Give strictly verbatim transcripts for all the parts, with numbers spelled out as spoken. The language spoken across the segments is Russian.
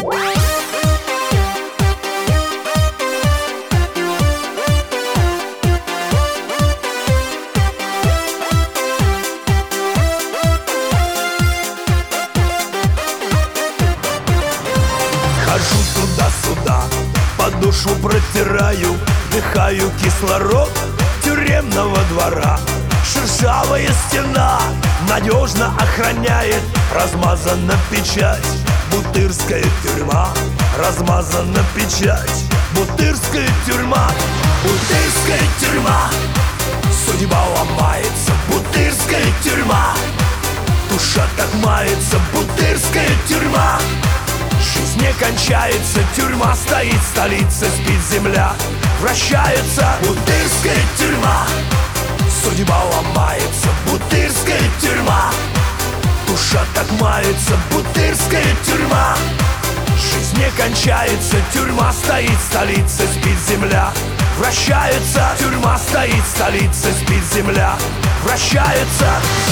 Хожу туда-сюда, подошву протираю, вдыхаю кислород тюремного двора. Шершавая стена надежно охраняет, размазана печать, Бутырская тюрьма. Размазана печать, Бутырская тюрьма. Бутырская тюрьма, судьба ломается, Бутырская тюрьма. Душа так мается, Бутырская тюрьма. Жизнь не кончается, тюрьма стоит, столица спит, земля вращается. Бутырская тюрьма, судьба ломается, Бутырская тюрьма. Душа так мается, Бутырская тюрьма. Жизнь не кончается, тюрьма стоит, столица спит, земля вращается. Тюрьма стоит, столица спит, земля вращается.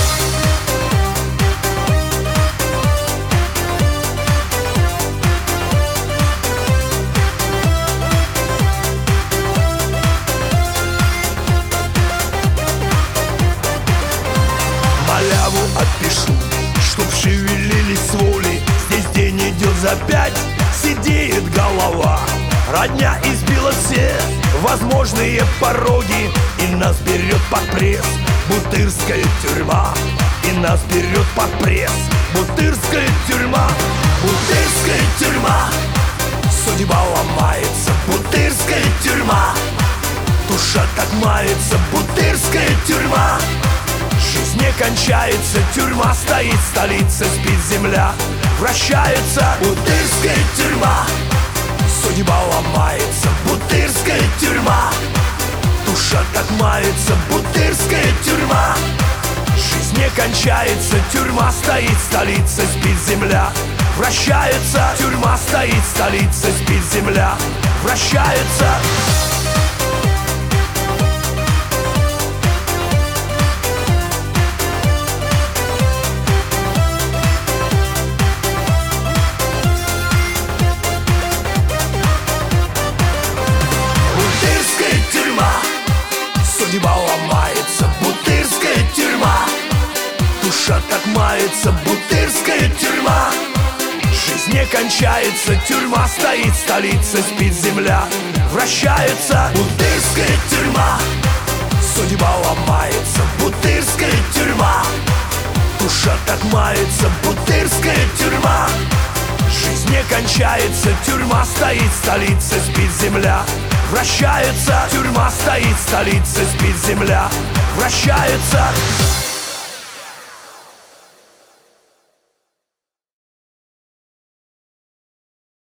Маляву отпишу, чтоб шевелились своли. Здесь день идет за пять, сидеет голова. Родня избила все возможные пороги, и нас берет под пресс Бутырская тюрьма. И нас берет под пресс Бутырская тюрьма. Бутырская тюрьма, судьба ломается, Бутырская тюрьма. Душа так мается, Бутырская тюрьма. Жизнь не кончается, тюрьма стоит, столица спит, земля вращается. Бутырская тюрьма, судьба ломается, Бутырская тюрьма. Душа так мается, Бутырская тюрьма. Жизнь не кончается, тюрьма стоит, столица спит, земля вращается. Тюрьма стоит, столица спит, земля вращается. Судьба ломается, Бутырская тюрьма. Душа так мается, Бутырская тюрьма. Жизнь не кончается, тюрьма стоит, столица спит, земля вращается. Бутырская тюрьма, судьба ломается, Бутырская тюрьма. Душа так мается, Бутырская тюрьма. Жизнь не кончается, тюрьма стоит, столица спит, земля вращается. Тюрьма стоит, столица спит, земля вращается.